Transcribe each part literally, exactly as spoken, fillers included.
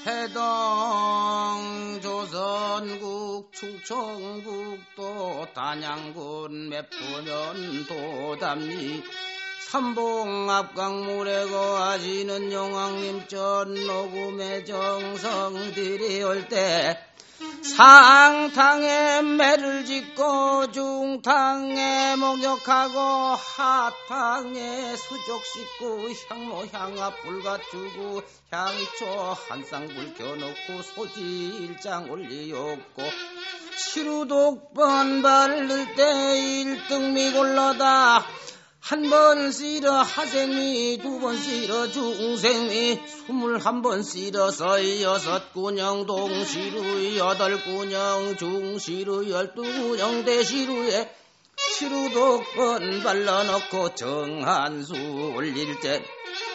해동 조선국 충청북도 단양군 맵부년 도담리 삼봉 앞강물에 거하시는 용왕님전 녹음의 정성들이 올 때 상탕에 매를 짓고 중탕에 목욕하고 하탕에 수족 씻고 향로 향합 불 갖추고 향초 한 쌍불 켜놓고 소지 일장 올리었고 시루독번 바를 때 일등미 골라다 한 번 쓸어 하생미 두 번 쓸어 중생미 스물한 번 쓸어서 여섯 군영 동시루 여덟 군영 중시루 열두 군영 대시루에 시루독번 발라놓고 정한수 올릴 때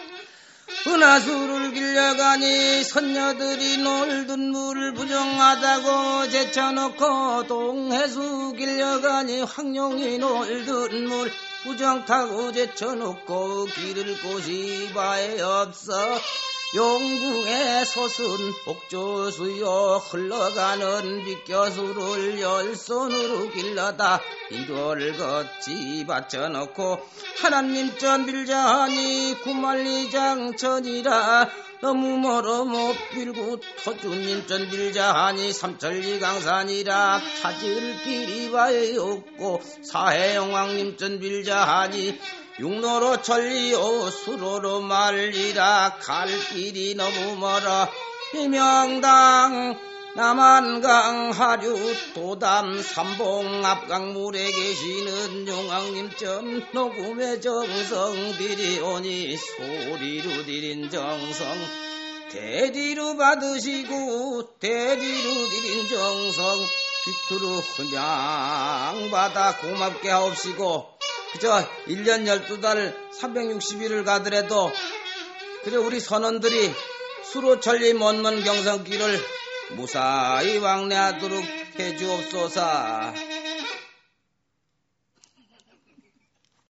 은하수를 길러가니 선녀들이 놀던 물을 부정하다고 제쳐놓고 동해수 길러가니 황룡이 놀던 물 부정타고 제쳐놓고 기를 곳이 바에 없어 용궁의 솟은 옥조수여 흘러가는 빗겨수를 열 손으로 길러다 이도를 걷지 받쳐놓고 하나님 전 빌자하니 구만리장천이라 너무 멀어 못 빌고 터주님 전 빌자하니 삼천리 강산이라 찾을 길이 바에 없고 사해영왕님 전 빌자하니 육로로 천리오 수로로 말리라 갈 길이 너무 멀어 이명당 남한강 하류 도담 삼봉 앞강물에 계시는 용왕님 점 녹음의 정성 드리오니 소리로 드린 정성 대디로 받으시고 대디로 드린 정성 뒤투로 그냥 받아 고맙게 하옵시고 그저 일 년 열두 달 삼백육십 일을 가더라도 그래 우리 선원들이 수로천리 먼먼 경성길을 무사히 왕래하도록 해주옵소서.